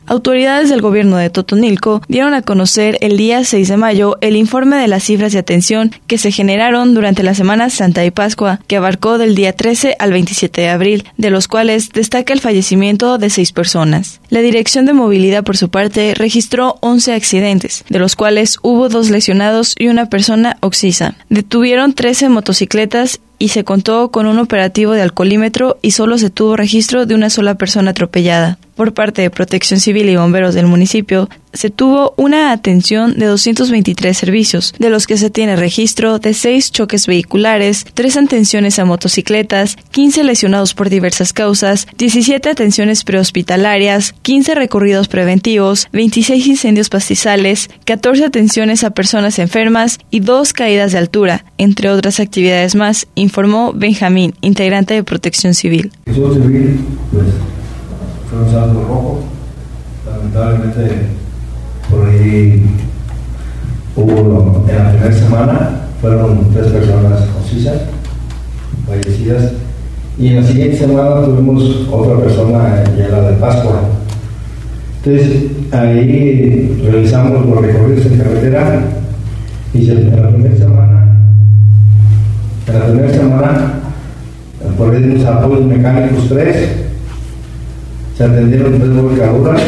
Autoridades del gobierno de Totonilco dieron a conocer el día 6 de mayo el informe de las cifras de atención que se generaron durante la Semana Santa y Pascua, que abarcó del día 13 al 27 de abril, de los cuales destaca el fallecimiento de 6 personas. La Dirección de Movilidad, por su parte, registró 11 accidentes, de los cuales hubo 2 lesionados y una persona occisa. Detuvieron 13 motocicletas y se contó con un operativo de alcoholímetro y solo se tuvo registro de una sola persona atropellada. Por parte de Protección Civil y bomberos del municipio, se tuvo una atención de 223 servicios, de los que se tiene registro de 6 choques vehiculares, 3 atenciones a motocicletas, 15 lesionados por diversas causas, 17 atenciones prehospitalarias, 15 recorridos preventivos, 26 incendios pastizales, 14 atenciones a personas enfermas y 2 caídas de altura, entre otras actividades más, informó Benjamín, integrante de Protección Civil. Fue un saldo rojo, lamentablemente por ahí hubo, en la primera semana fueron 3 personas concisas, fallecidas, y en la siguiente semana tuvimos otra persona, ya la de Pascua. Entonces ahí realizamos los recorridos en carretera y en la primera semana por ahí dimos apoyos mecánicos 3. Se atendieron 3 volcaduras,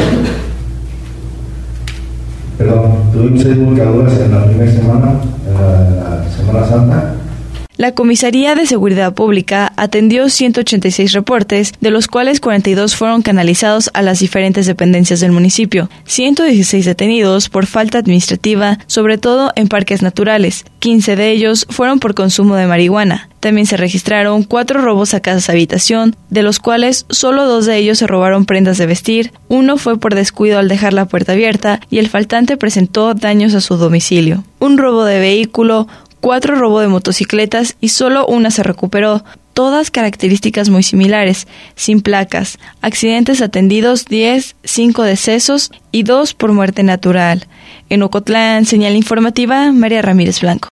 tuvimos 6 volcaduras en la primera semana, en la Semana Santa. La Comisaría de Seguridad Pública atendió 186 reportes, de los cuales 42 fueron canalizados a las diferentes dependencias del municipio, 116 detenidos por falta administrativa, sobre todo en parques naturales, 15 de ellos fueron por consumo de marihuana. También se registraron 4 robos a casas habitación, de los cuales solo 2 de ellos se robaron prendas de vestir, 1 fue por descuido al dejar la puerta abierta y el faltante presentó daños a su domicilio. Un robo de vehículo, 4 robos de motocicletas y solo 1 se recuperó, todas características muy similares, sin placas, accidentes atendidos 10, 5 decesos y 2 por muerte natural. En Ocotlán, señal informativa, María Ramírez Blanco.